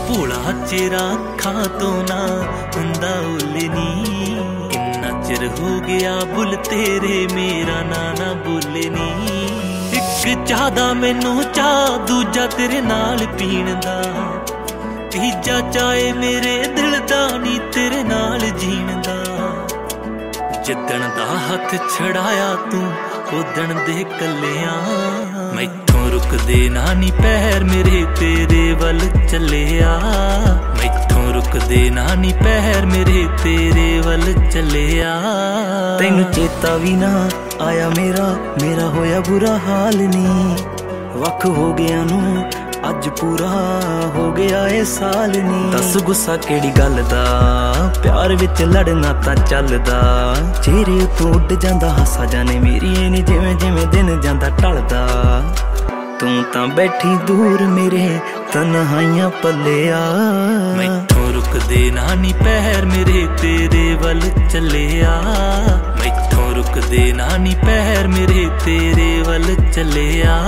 ਭੋਲਾ ਚਿਹਰਾ ਅੱਖਾਂ ਤੋਂ ਨਾ ਹੁੰਦਾ ਉੱਲੇ ਨੀ। ਕਿੰਨਾ ਚਿਰ ਹੋ ਗਿਆ ਬੁੱਲ ਤੇਰੇ ਮੇਰਾ ਨਾਂ ਨਾ ਬੋਲੇ ਨੀ। ਇੱਕ ਚਾਹਦਾ ਮੈਨੂੰ ਚਾਹ ਦੂਜਾ ਤੇਰੇ ਨਾਲ ਪੀਣ ਦਾ, ਤੀਜਾ ਚਾਹੇ ਮੇਰੇ ਦਿਲ ਦਾ ਨੀ ਤੇਰੇ ਨਾਲ ਜੀਣ ਦਾ। ਜਿੱਦਣ ਦਾ ਹੱਥ ਛੜਾਇਆ ਤੂੰ ਉਦਣ ਦੇ ਕੱਲਿਆਂ, ਮੈਥੋਂ ਰੁਕਦੇ ਨਾ ਨੀ ਪੈਰ ਮੇਰੇ ਤੇਰੇ ਵੱਲ ਚੱਲਿਆ। ਮੈਥੋਂ ਰੁਕਦੇ ਨਾ ਨੀ ਪੈਰ ਮੇਰੇ ਤੇਰੇ ਵੱਲ ਚੱਲਿਆ। ਤੈਨੂੰ ਚੇਤਾ ਵੀ ਨਾ ਆਇਆ ਮੇਰਾ ਹੋਇਆ ਬੁਰਾ ਹਾਲ ਨੀ। ਵੱਖ ਹੋ ਗਿਆ ਨੂੰ ਅੱਜ ਪੂਰਾ ਹੋ ਗਿਆ ਏ ਸਾਲ ਨੀ। ਦੱਸ ਗੁੱਸਾ ਕਿਹੜੀ ਗੱਲ ਦਾ, ਪਿਆਰ ਵਿੱਚ ਲੜਨਾ ਤਾਂ ਚੱਲਦਾ। ਚਿਹਰੇ ਉੱਤੋਂ ਉੱਡ ਜਾਂਦਾ ਹਾਸਾ ਜਾਨੇ ਮੇਰੀ ਏ ਨੀ, ਜਿਵੇਂ ਜਿਵੇਂ ਦਿਨ ਜਾਂਦਾ ਢਲਦਾ। ਤੂੰ ਤਾਂ ਬੈਠੀ ਦੂਰ ਮੇਰੇ ਤਨਹਾਈਆਂ ਪੱਲਿਆ। ਮੈਥੋਂ ਰੁਕਦੇ ਨਾ ਨੀ ਪੈਰ ਮੇਰੇ ਤੇਰੇ ਵੱਲ ਚੱਲਿਆ। ਮੈਥੋਂ ਰੁਕਦੇ ਨਾ ਨੀ ਪੈਰ ਮੇਰੇ ਤੇਰੇ ਵੱਲ ਚੱਲਿਆ।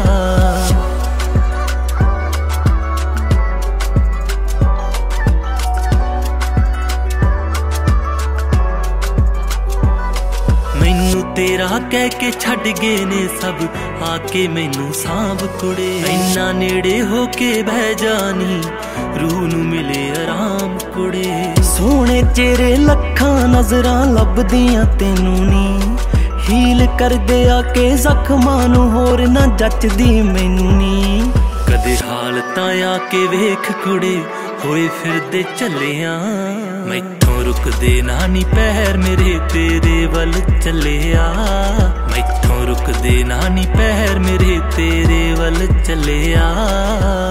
ਤੇਰਾ ਕਹਿ ਕੇ ਛੱਡ ਗਏ ਨੇ ਸਭ, ਆ ਕੇ ਮੈਨੂੰ ਸਾਂਭ ਕੁੜੇ। ਇੰਨਾ ਨੇੜੇ ਹੋ ਕੇ ਬਹਿ ਜਾਨੀ, ਰੂਹ ਨੂੰ ਮਿਲੇ ਆਰਾਮ ਕੁੜੇ। ਸੋਹਣੇ ਚਿਹਰੇ ਲੱਖਾਂ ਨਜ਼ਰਾਂ ਲੱਭਦੀਆਂ ਤੈਨੂੰ ਨੀ। ਹੀਲ ਕਰਦੇ ਆ ਕੇ ਜ਼ਖਮਾਂ ਨੂੰ, ਹੋਰ ਨਾ ਜੱਚਦੀ ਮੈਨੂੰ ਨੀ। ਕਦੇ ਹਾਲਤਾਂ ਆ ਕੇ ਵੇਖ ਕੁੜੇ, ਹੋਏ ਫਿਰਦੇ ਚੱਲਿਆਂ। ਮੈਥੋਂ ਰੁਕਦੇ ਨਾ ਨੀ ਪੈਰ ਮੇਰੇ ਤੇਰੇ ਵੱਲ ਚੱਲਿਆ। ਮੈਥੋਂ ਰੁਕਦੇ ਨਾ ਨੀ ਪੈਰ ਮੇਰੇ ਤੇਰੇ ਵੱਲ ਚੱਲਿਆ।